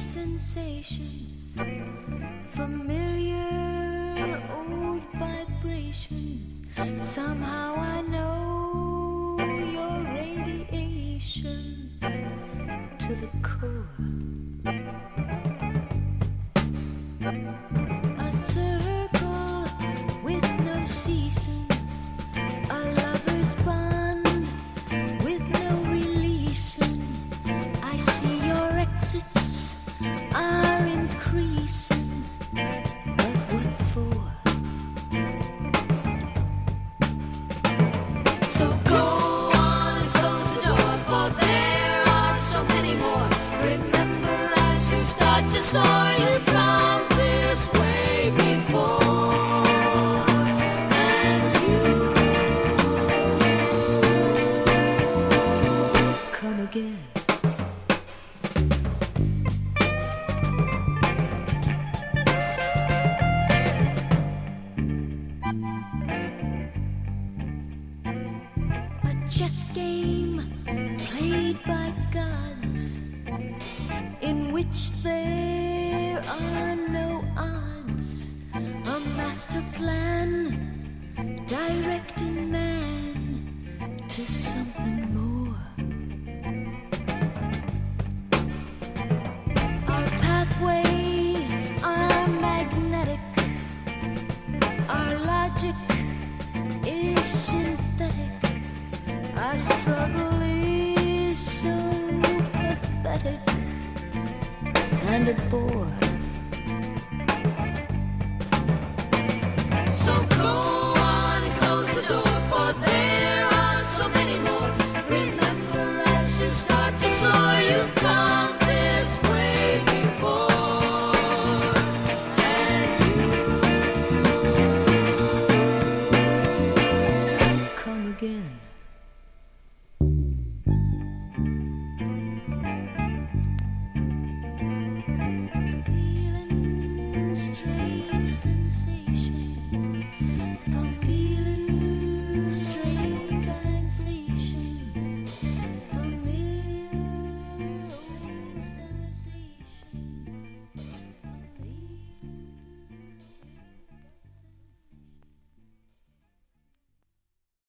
sensations, familiar old vibrations. Somehow I know your radiations to the core. A circle with no ceasing, a lover's bond with no releasing. I see your exits are increasing, but what for? So go on and close the door, for there are so many more. Remember as you start to soar, you've come this way before, and you come again. A chess game played by gods, in which there are no odds. A master plan directing man to something more.